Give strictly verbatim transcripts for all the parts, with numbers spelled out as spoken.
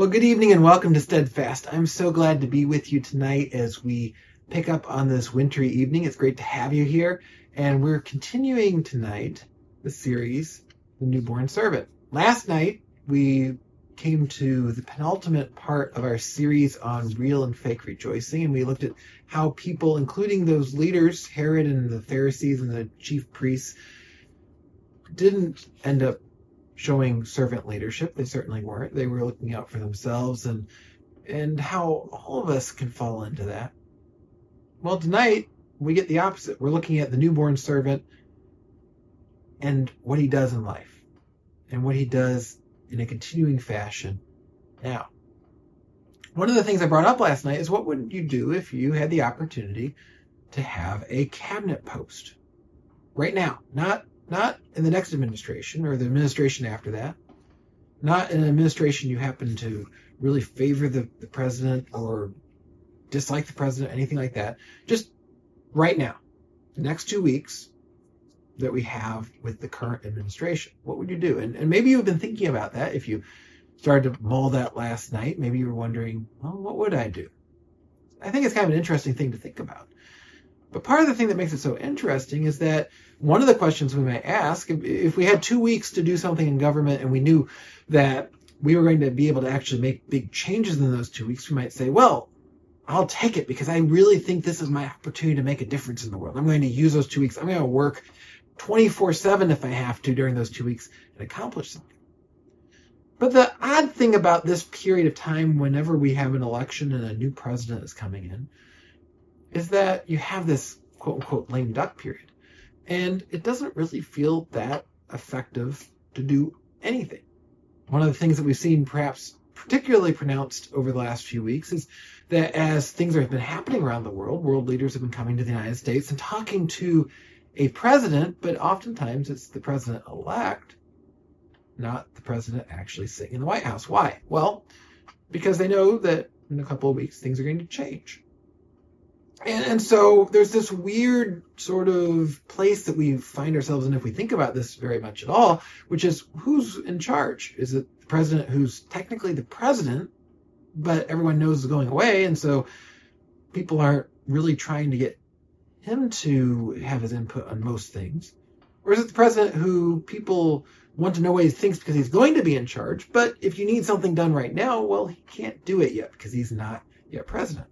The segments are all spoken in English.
Well, good evening and welcome to Steadfast. I'm so glad to be with you tonight as we pick up on this wintry evening. It's great to have you here. And we're continuing tonight the series, The Newborn Servant. Last night, we came to the penultimate part of our series on real and fake rejoicing, and we looked at how people, including those leaders, Herod and the Pharisees and the chief priests, didn't end up showing servant leadership. They certainly weren't. They were looking out for themselves, and and how all of us can fall into that. Well, tonight we get the opposite. We're looking at the newborn servant and what he does in life and what he does in a continuing fashion now. One of the things I brought up last night is, what would you do if you had the opportunity to have a cabinet post right now? Not Not in the next administration or the administration after that. Not in an administration you happen to really favor the, the president or dislike the president, anything like that. Just right now, the next two weeks that we have with the current administration. What would you do? And, and maybe you've been thinking about that. If you started to mull that last night, maybe you were wondering, well, what would I do? I think it's kind of an interesting thing to think about. But part of the thing that makes it so interesting is that one of the questions we might ask, if, if we had two weeks to do something in government and we knew that we were going to be able to actually make big changes in those two weeks, we might say, well, I'll take it because I really think this is my opportunity to make a difference in the world. I'm going to use those two weeks. I'm going to work twenty-four seven if I have to during those two weeks and accomplish something. But the odd thing about this period of time, whenever we have an election and a new president is coming in, is that you have this quote-unquote lame duck period. And it doesn't really feel that effective to do anything. One of the things that we've seen perhaps particularly pronounced over the last few weeks is that as things have been happening around the world, world leaders have been coming to the United States and talking to a president, but oftentimes it's the president-elect, not the president actually sitting in the White House. Why? Well, because they know that in a couple of weeks things are going to change. And, and so there's this weird sort of place that we find ourselves in if we think about this very much at all, which is, who's in charge? Is it the president who's technically the president, but everyone knows is going away, and so people aren't really trying to get him to have his input on most things? Or is it the president who people want to know what he thinks because he's going to be in charge, but if you need something done right now, well, he can't do it yet because he's not yet president?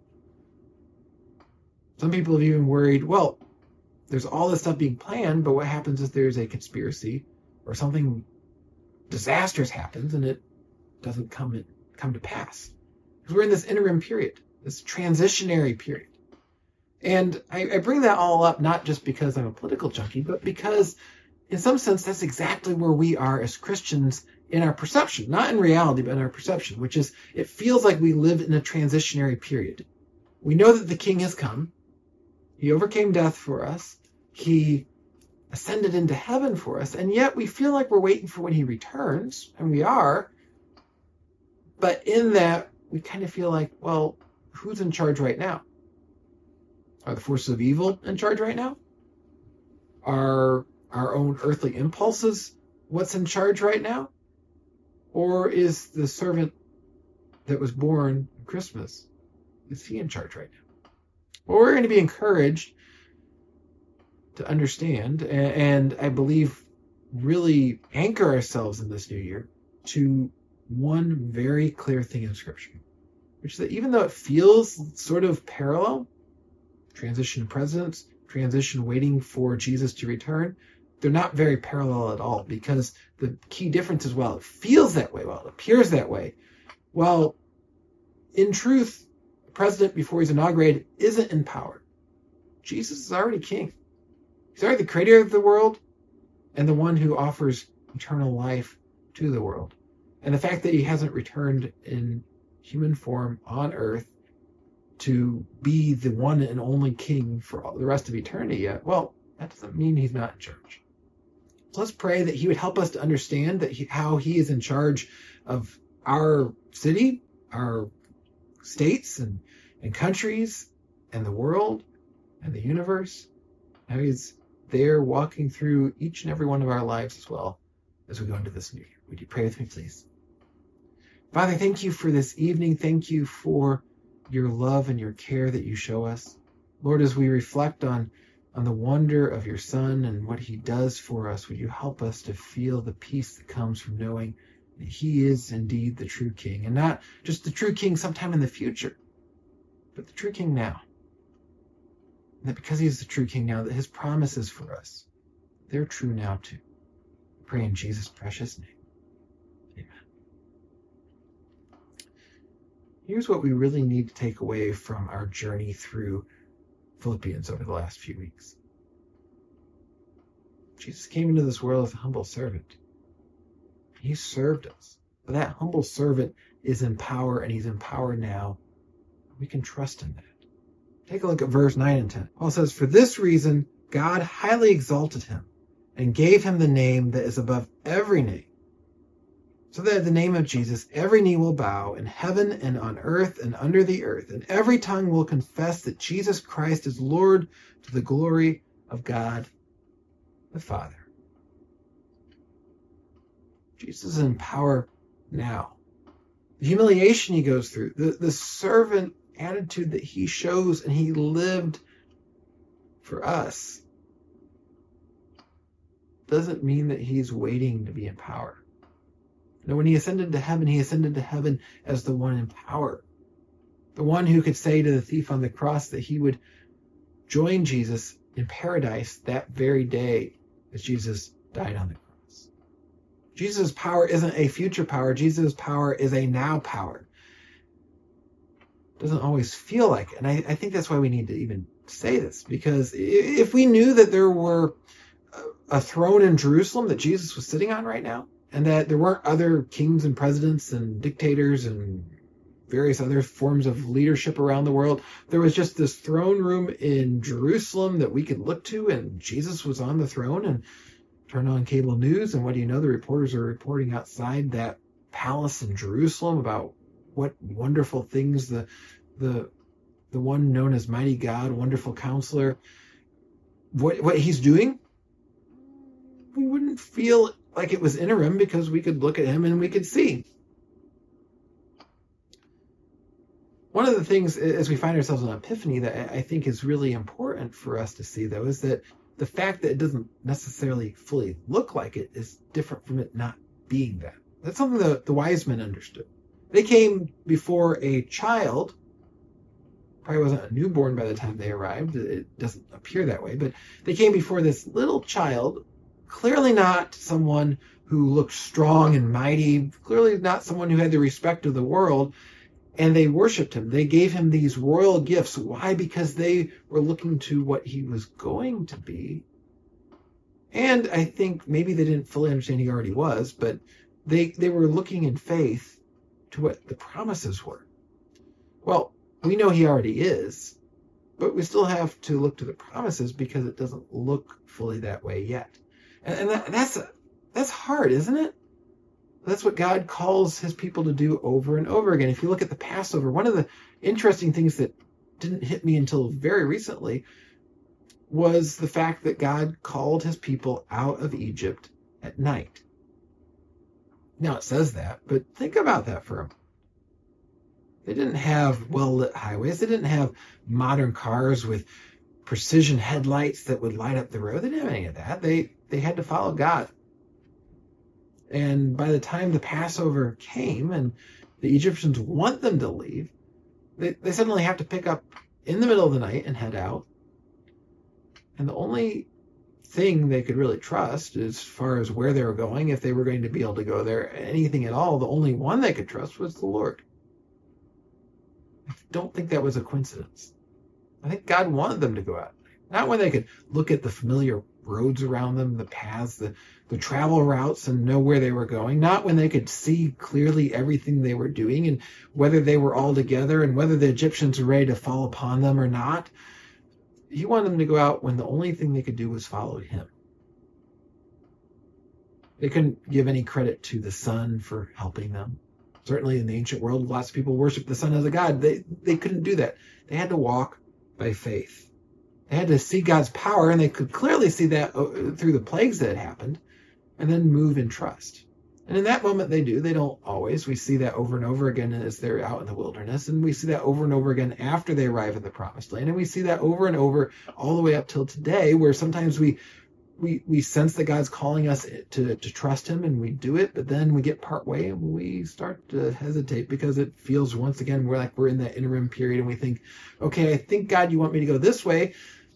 Some people have even worried, well, there's all this stuff being planned, but what happens if there's a conspiracy or something disastrous happens and it doesn't come in, come to pass? Because we're in this interim period, this transitionary period. And I, I bring that all up not just because I'm a political junkie, but because in some sense that's exactly where we are as Christians in our perception, not in reality, but in our perception, which is it feels like we live in a transitionary period. We know that the King has come. He overcame death for us. He ascended into heaven for us. And yet we feel like we're waiting for when he returns, and we are. But in that, we kind of feel like, well, who's in charge right now? Are the forces of evil in charge right now? Are our own earthly impulses what's in charge right now? Or is the servant that was born on Christmas, is he in charge right now? Well, we're going to be encouraged to understand, and I believe really anchor ourselves in this new year to one very clear thing in Scripture, which is that even though it feels sort of parallel, transition of presidents, transition waiting for Jesus to return, they're not very parallel at all, because the key difference is, while it feels that way, while it appears that way, well, in truth, president before he's inaugurated isn't in power. Jesus is already king. He's already the creator of the world and the one who offers eternal life to the world. And the fact that he hasn't returned in human form on earth to be the one and only king for all the rest of eternity yet, well, that doesn't mean he's not in charge. So let's pray that he would help us to understand that he, how he is in charge of our city, our states and, and countries and the world and the universe. How he's there walking through each and every one of our lives as well as we go into this new year. Would you pray with me, please? Father, thank you for this evening. Thank you for your love and your care that you show us. Lord, as we reflect on, on the wonder of your Son and what he does for us, would you help us to feel the peace that comes from knowing that he is indeed the true King, and not just the true King sometime in the future, but the true King now. And that because he is the true King now, that his promises for us, they're true now too. I pray in Jesus' precious name. Amen. Here's what we really need to take away from our journey through Philippians over the last few weeks. Jesus came into this world as a humble servant. He served us. But that humble servant is in power, and he's in power now. We can trust in that. Take a look at verse nine and ten. Paul says, "For this reason, God highly exalted him and gave him the name that is above every name, so that at the name of Jesus, every knee will bow in heaven and on earth and under the earth, and every tongue will confess that Jesus Christ is Lord, to the glory of God the Father." Jesus is in power now. The humiliation he goes through, the, the servant attitude that he shows and he lived for us, doesn't mean that he's waiting to be in power. No, when he ascended to heaven, he ascended to heaven as the one in power. The one who could say to the thief on the cross that he would join Jesus in paradise that very day as Jesus died on the cross. Jesus' power isn't a future power. Jesus' power is a now power. It doesn't always feel like it. And I, I think that's why we need to even say this. Because if we knew that there were a throne in Jerusalem that Jesus was sitting on right now, and that there weren't other kings and presidents and dictators and various other forms of leadership around the world, there was just this throne room in Jerusalem that we could look to, and Jesus was on the throne, and turn on cable news, and what do you know? The reporters are reporting outside that palace in Jerusalem about what wonderful things the the the one known as Mighty God, Wonderful Counselor, what what he's doing. We wouldn't feel like it was interim because we could look at him and we could see. One of the things as we find ourselves in Epiphany that I think is really important for us to see, though, is that the fact that it doesn't necessarily fully look like it is different from it not being that. That's something that the wise men understood. They came before a child, probably wasn't a newborn by the time they arrived. It doesn't appear that way, but they came before this little child, clearly not someone who looked strong and mighty, clearly not someone who had the respect of the world, and they worshipped him. They gave him these royal gifts. Why? Because they were looking to what he was going to be. And I think maybe they didn't fully understand he already was, but they, they were looking in faith to what the promises were. Well, we know he already is, but we still have to look to the promises because it doesn't look fully that way yet. And, and that, that's, that's hard, isn't it? That's what God calls his people to do over and over again. If you look at the Passover, one of the interesting things that didn't hit me until very recently was the fact that God called his people out of Egypt at night. Now it says that, but think about that for a moment. They didn't have well-lit highways. They didn't have modern cars with precision headlights that would light up the road. They didn't have any of that. They, they had to follow God. And by the time the Passover came and the Egyptians want them to leave, they, they suddenly have to pick up in the middle of the night and head out. And the only thing they could really trust as far as where they were going, if they were going to be able to go there, anything at all, the only one they could trust was the Lord. I don't think that was a coincidence. I think God wanted them to go out. Not when they could look at the familiar roads around them, the paths, the, the travel routes, and know where they were going. Not when they could see clearly everything they were doing and whether they were all together and whether the Egyptians were ready to fall upon them or not. He wanted them to go out when the only thing they could do was follow him. They couldn't give any credit to the sun for helping them. Certainly in the ancient world, lots of people worshiped the sun as a god. They, they couldn't do that. They had to walk by faith. They had to see God's power, and they could clearly see that through the plagues that had happened, and then move in trust. And in that moment they do. They don't always. We see that over and over again as they're out in the wilderness. And we see that over and over again after they arrive at the promised land. And we see that over and over all the way up till today, where sometimes we we we sense that God's calling us to, to trust him, and we do it, but then we get part way and we start to hesitate because it feels, once again, we're like we're in that interim period and we think, okay, I think, God, you want me to go this way,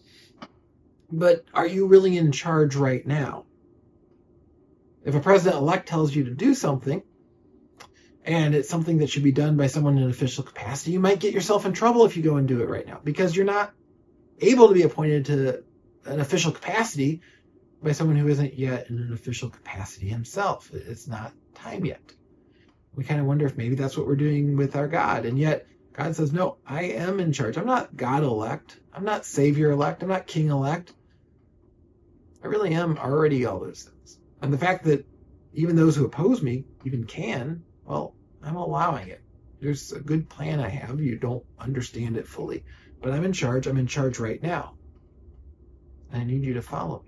but are you really in charge right now? If a president-elect tells you to do something, and it's something that should be done by someone in an official capacity, you might get yourself in trouble if you go and do it right now, because you're not able to be appointed to an official capacity by someone who isn't yet in an official capacity himself. It's not time yet. We kind of wonder if maybe that's what we're doing with our God. And yet God says, no, I am in charge. I'm not God-elect. I'm not Savior-elect. I'm not King-elect. I really am already all those things. And the fact that even those who oppose me even can, well, I'm allowing it. There's a good plan I have. You don't understand it fully. But I'm in charge. I'm in charge right now. And I need you to follow me.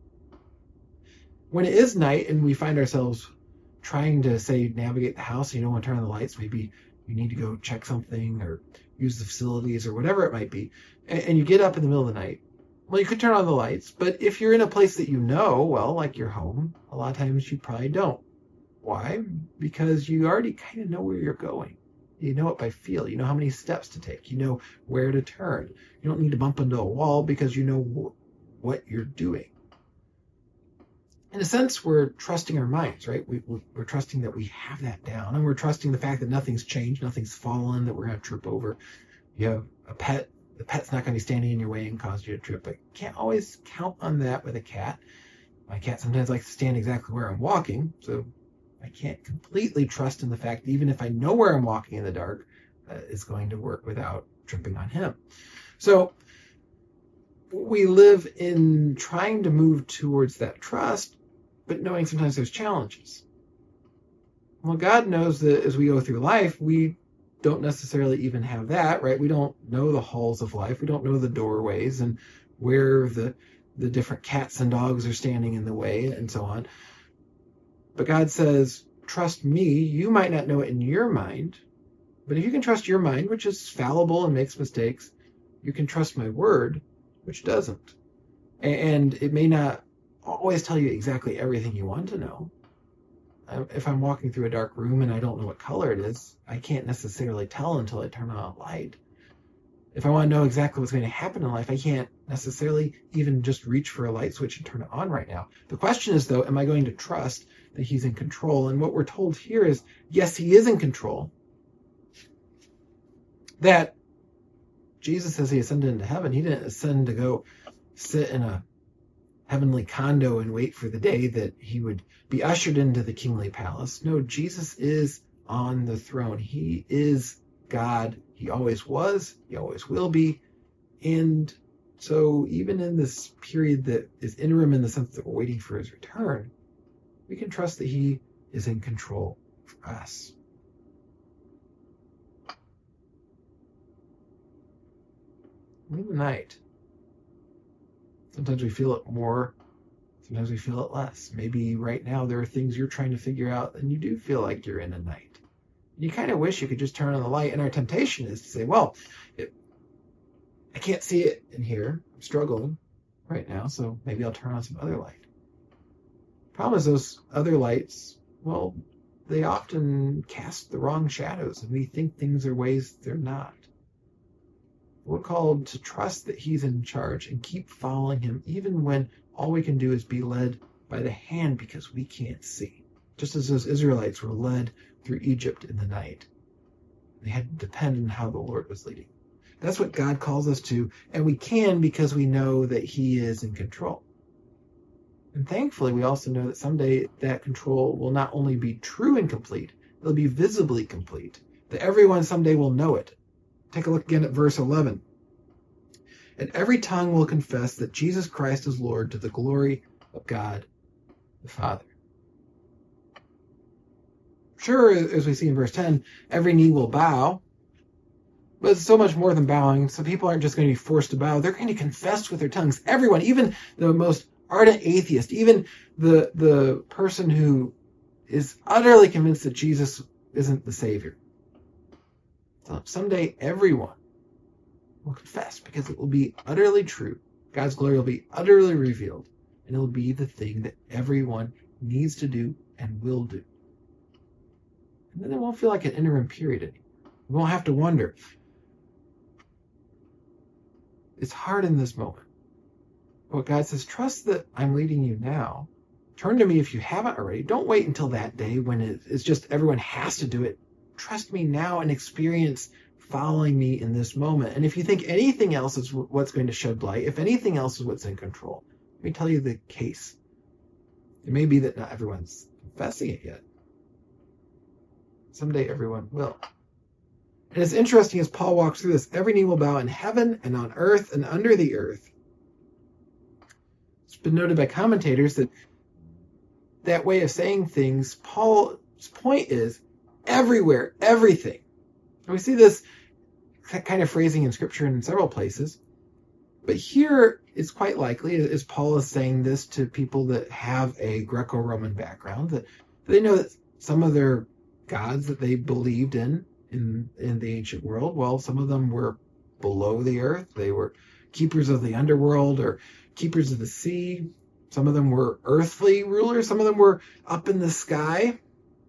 When it is night and we find ourselves trying to, say, navigate the house, and you don't want to turn on the lights, maybe you need to go check something or use the facilities or whatever it might be, and, and you get up in the middle of the night, well, you could turn on the lights, but if you're in a place that you know, well, like your home, a lot of times you probably don't. Why? Because you already kind of know where you're going. You know it by feel. You know how many steps to take. You know where to turn. You don't need to bump into a wall because you know wh- what you're doing. In a sense, we're trusting our minds, right? We, we're trusting that we have that down, and we're trusting the fact that nothing's changed, nothing's fallen, that we're going to trip over. You have a pet, the pet's not going to be standing in your way and cause you to trip. I can't always count on that with a cat. My cat sometimes likes to stand exactly where I'm walking, so I can't completely trust in the fact that even if I know where I'm walking in the dark, uh, it's going to work without tripping on him. So we live in trying to move towards that trust, but knowing sometimes there's challenges. Well, God knows that as we go through life, we don't necessarily even have that, right? We don't know the halls of life. We don't know the doorways and where the, the different cats and dogs are standing in the way and so on. But God says, trust me. You might not know it in your mind, but if you can trust your mind, which is fallible and makes mistakes, you can trust my word, which doesn't. And it may not always tell you exactly everything you want to know. If I'm walking through a dark room and I don't know what color it is, I can't necessarily tell until I turn on a light. If I want to know exactly what's going to happen in life, I can't necessarily even just reach for a light switch and turn it on right now. The question is, though, am I going to trust that he's in control? And what we're told here is, yes, he is in control. That Jesus says he ascended into heaven. He didn't ascend to go sit in a heavenly condo and wait for the day that he would be ushered into the kingly palace. No, Jesus is on the throne. He is God. He always was. He always will be. And so even in this period that is interim in the sense that we're waiting for his return, we can trust that he is in control for us. In the night, sometimes we feel it more, sometimes we feel it less. Maybe right now there are things you're trying to figure out and you do feel like you're in a night. And you kind of wish you could just turn on the light. And our temptation is to say, well, it, I can't see it in here. I'm struggling right now, so maybe I'll turn on some other light. Problem is those other lights, well, they often cast the wrong shadows and we think things are ways they're not. We're called to trust that he's in charge and keep following him, even when all we can do is be led by the hand because we can't see. Just as those Israelites were led through Egypt in the night. They had to depend on how the Lord was leading. That's what God calls us to, and we can because we know that he is in control. And thankfully, we also know that someday that control will not only be true and complete, it'll be visibly complete, that everyone someday will know it. Take a look again at verse eleven. And every tongue will confess that Jesus Christ is Lord to the glory of God the Father. Sure, as we see in verse ten, every knee will bow, but it's so much more than bowing. So people aren't just going to be forced to bow. They're going to confess with their tongues. Everyone, even the most ardent atheist, even the, the person who is utterly convinced that Jesus isn't the Savior. So someday everyone will confess, because it will be utterly true. God's glory will be utterly revealed, and it will be the thing that everyone needs to do and will do. And then it won't feel like an interim period anymore. We won't have to wonder. It's hard in this moment. But God says, trust that I'm leading you now. Turn to me if you haven't already. Don't wait until that day when it's just everyone has to do it. Trust me now and experience following me in this moment. And if you think anything else is what's going to shed light, if anything else is what's in control, let me tell you the case. It may be that not everyone's confessing it yet. Someday everyone will. And it's interesting as Paul walks through this, every knee will bow in heaven and on earth and under the earth. It's been noted by commentators that that way of saying things, Paul's point is everywhere, everything. And we see this kind of phrasing in Scripture in several places. But here it's quite likely, as Paul is saying this to people that have a Greco-Roman background, that they know that some of their gods that they believed in, in in the ancient world, well, some of them were below the earth. They were keepers of the underworld or keepers of the sea. Some of them were earthly rulers. Some of them were up in the sky.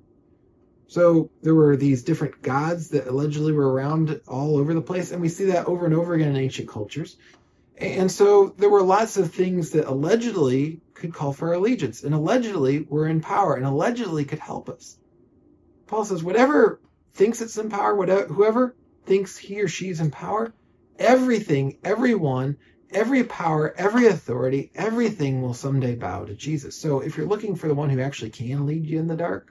So there were these different gods that allegedly were around all over the place. And we see that over and over again in ancient cultures. And so there were lots of things that allegedly could call for our allegiance and allegedly were in power and allegedly could help us. Paul says, whatever thinks it's in power, whatever, whoever thinks he or she's in power, everything, everyone, every power, every authority, everything will someday bow to Jesus. So if you're looking for the one who actually can lead you in the dark,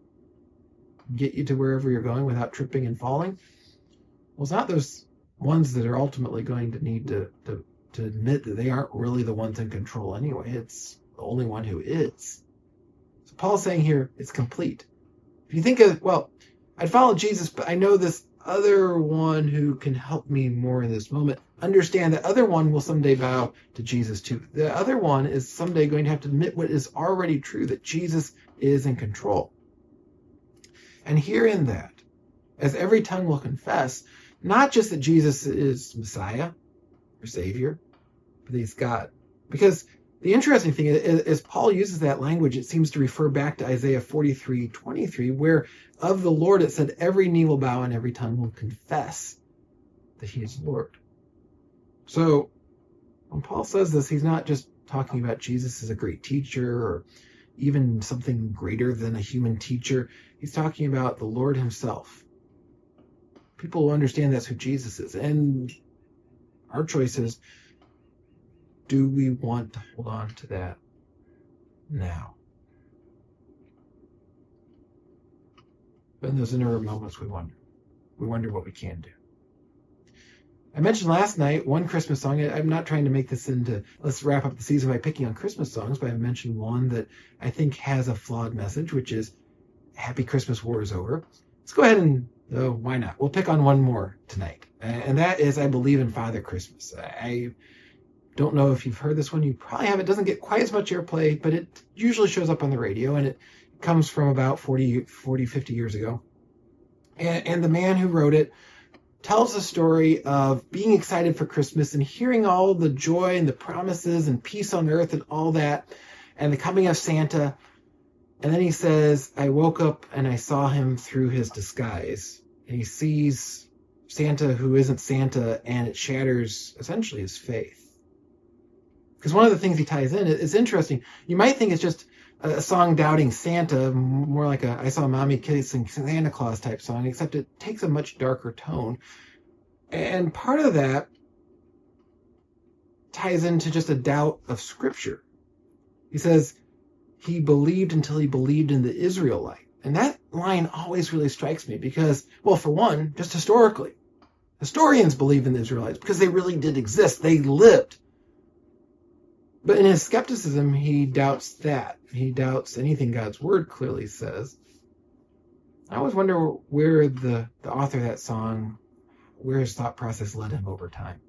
get you to wherever you're going without tripping and falling, well, it's not those ones that are ultimately going to need to, to, to admit that they aren't really the ones in control anyway. It's the only one who is. So Paul's saying here, it's complete. If you think of, well, I'd follow Jesus, but I know this other one who can help me more in this moment. Understand that other one will someday bow to Jesus too. The other one is someday going to have to admit what is already true, that Jesus is in control. And herein that, as every tongue will confess, not just that Jesus is Messiah or Savior, but that he's God. Because the interesting thing is, as Paul uses that language, it seems to refer back to Isaiah forty-three twenty-three, where of the Lord it said, every knee will bow and every tongue will confess that he is Lord. So when Paul says this, he's not just talking about Jesus as a great teacher or even something greater than a human teacher. He's talking about the Lord himself. People will understand that's who Jesus is. And our choice is, do we want to hold on to that now? But in those interim moments, we wonder. We wonder what we can do. I mentioned last night one Christmas song. I'm not trying to make this into, let's wrap up the season by picking on Christmas songs, but I mentioned one that I think has a flawed message, which is Happy Christmas, War is Over. Let's go ahead and, oh, why not? We'll pick on one more tonight. And that is I Believe in Father Christmas. I don't know if you've heard this one. You probably have. It doesn't get quite as much airplay, but it usually shows up on the radio, and it comes from about forty, fifty years ago. And, and the man who wrote it tells the story of being excited for Christmas and hearing all the joy and the promises and peace on earth and all that, and the coming of Santa. And then he says, I woke up and I saw him through his disguise. And he sees Santa who isn't Santa, and it shatters essentially his faith. Because one of the things he ties in is interesting. You might think it's just a song doubting Santa, more like a I Saw Mommy Kissing Santa Claus type song, except it takes a much darker tone. And part of that ties into just a doubt of Scripture. He says he believed until he believed in the Israelite. And that line always really strikes me because, well, for one, just historically, historians believe in the Israelites because they really did exist. They lived. But in his skepticism, he doubts that. He doubts anything God's word clearly says. I always wonder where the, the author of that song, where his thought process led him over time.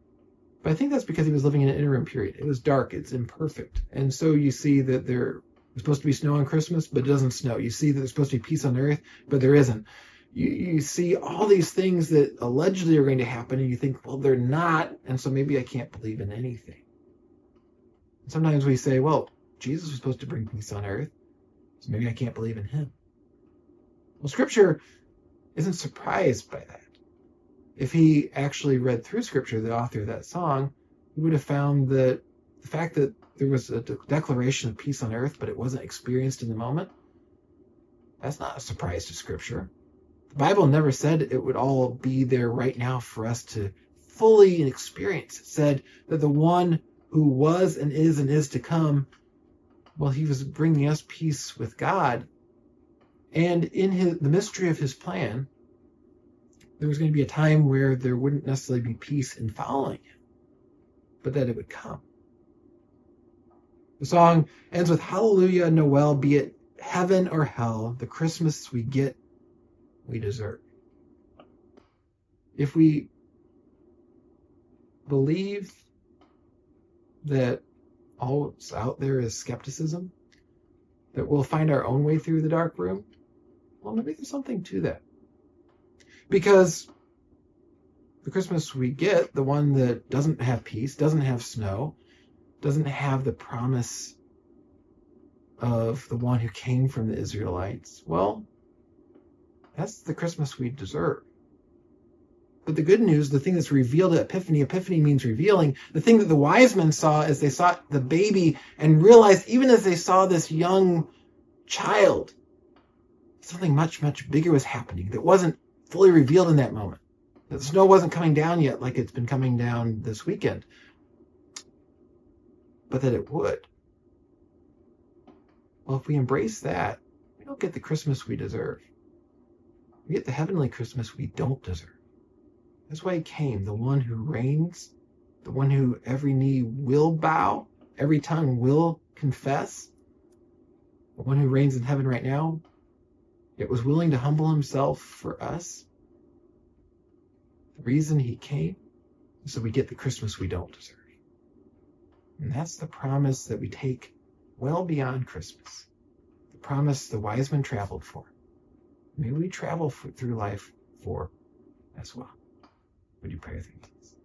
But I think that's because he was living in an interim period. It was dark. It's imperfect. And so you see that there There's supposed to be snow on Christmas, but it doesn't snow. You see that there's supposed to be peace on earth, but there isn't. You, you see all these things that allegedly are going to happen, and you think, well, they're not, and so maybe I can't believe in anything. Sometimes we say, well, Jesus was supposed to bring peace on earth, so maybe I can't believe in him. Well, Scripture isn't surprised by that. If he actually read through Scripture, the author of that song, he would have found that the fact that there was a de- declaration of peace on earth, but it wasn't experienced in the moment, that's not a surprise to Scripture. The Bible never said it would all be there right now for us to fully experience. It said that the one who was and is and is to come, well, he was bringing us peace with God. And in his, the mystery of his plan, there was going to be a time where there wouldn't necessarily be peace in following him, but that it would come. The song ends with Hallelujah, Noel, be it heaven or hell, the Christmas we get, we deserve. If we believe that all that's out there is skepticism, that we'll find our own way through the dark room, well, maybe there's something to that. Because the Christmas we get, the one that doesn't have peace, doesn't have snow, doesn't have the promise of the one who came from the Israelites, well, that's the Christmas we deserve. But the good news, the thing that's revealed at Epiphany, Epiphany means revealing, the thing that the wise men saw as they saw the baby and realized, even as they saw this young child, something much, much bigger was happening that wasn't fully revealed in that moment. That the snow wasn't coming down yet like it's been coming down this weekend, but that it would. Well, if we embrace that, we don't get the Christmas we deserve. We get the heavenly Christmas we don't deserve. That's why he came, the one who reigns, the one who every knee will bow, every tongue will confess, the one who reigns in heaven right now, yet was willing to humble himself for us. The reason he came is so we get the Christmas we don't deserve. And that's the promise that we take well beyond Christmas. The promise the wise men traveled for. May we travel for, through life for as well. Would you pray with me, please?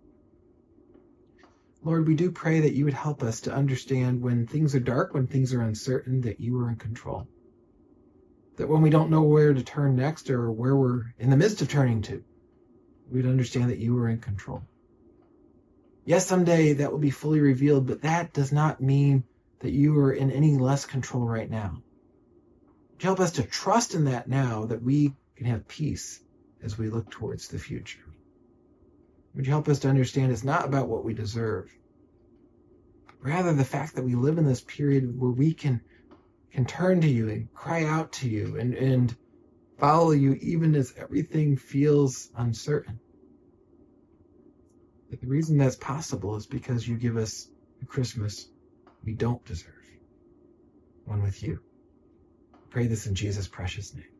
Lord, we do pray that you would help us to understand when things are dark, when things are uncertain, that you are in control. That when we don't know where to turn next or where we're in the midst of turning to, we'd understand that you are in control. Yes, someday that will be fully revealed, but that does not mean that you are in any less control right now. Would you help us to trust in that now, that we can have peace as we look towards the future? Would you help us to understand it's not about what we deserve, but rather the fact that we live in this period where we can can turn to you and cry out to you and, and follow you even as everything feels uncertain. But the reason that's possible is because you give us a Christmas we don't deserve, one with you. I pray this in Jesus' precious name.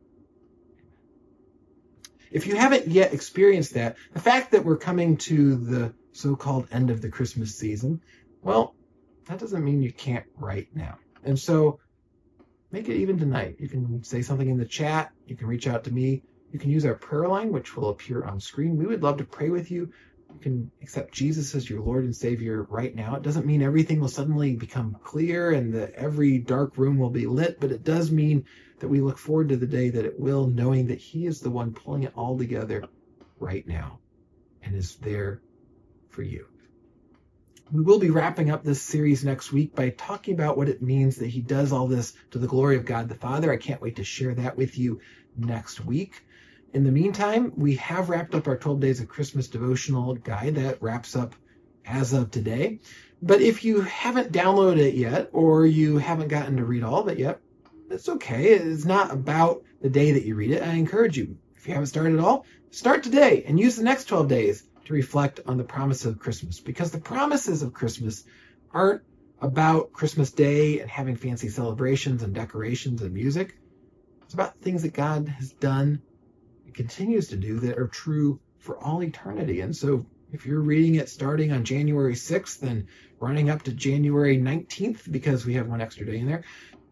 If you haven't yet experienced that, the fact that we're coming to the so-called end of the Christmas season, well, that doesn't mean you can't right now. And so make it even tonight. You can say something in the chat. You can reach out to me. You can use our prayer line, which will appear on screen. We would love to pray with you. You can accept Jesus as your Lord and Savior right now. It doesn't mean everything will suddenly become clear and that every dark room will be lit, but it does mean that we look forward to the day that it will, knowing that he is the one pulling it all together right now and is there for you. We will be wrapping up this series next week by talking about what it means that he does all this to the glory of God the Father. I can't wait to share that with you next week. In the meantime, we have wrapped up our twelve Days of Christmas devotional guide that wraps up as of today. But if you haven't downloaded it yet, or you haven't gotten to read all of it yet, it's okay. It's not about the day that you read it. I encourage you, if you haven't started at all, start today and use the next twelve days to reflect on the promises of Christmas. Because the promises of Christmas aren't about Christmas Day and having fancy celebrations and decorations and music. It's about things that God has done and continues to do that are true for all eternity. And so if you're reading it starting on January sixth and running up to January nineteenth, because we have one extra day in there,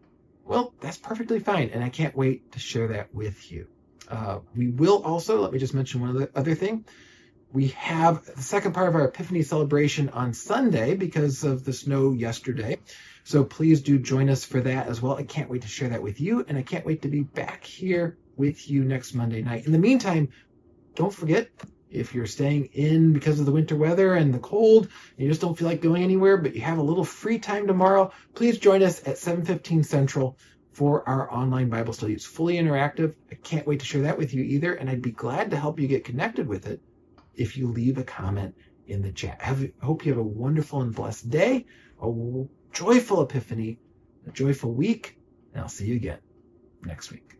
well, that's perfectly fine, and I can't wait to share that with you. Uh, we will also, let me just mention one other, other thing. We have the second part of our Epiphany celebration on Sunday because of the snow yesterday. So please do join us for that as well. I can't wait to share that with you, and I can't wait to be back here with you next Monday night. In the meantime, don't forget, if you're staying in because of the winter weather and the cold, and you just don't feel like going anywhere, but you have a little free time tomorrow, please join us at seven fifteen Central for our online Bible study. It's fully interactive. I can't wait to share that with you either, and I'd be glad to help you get connected with it if you leave a comment in the chat. Have, I hope you have a wonderful and blessed day, a joyful Epiphany, a joyful week, and I'll see you again next week.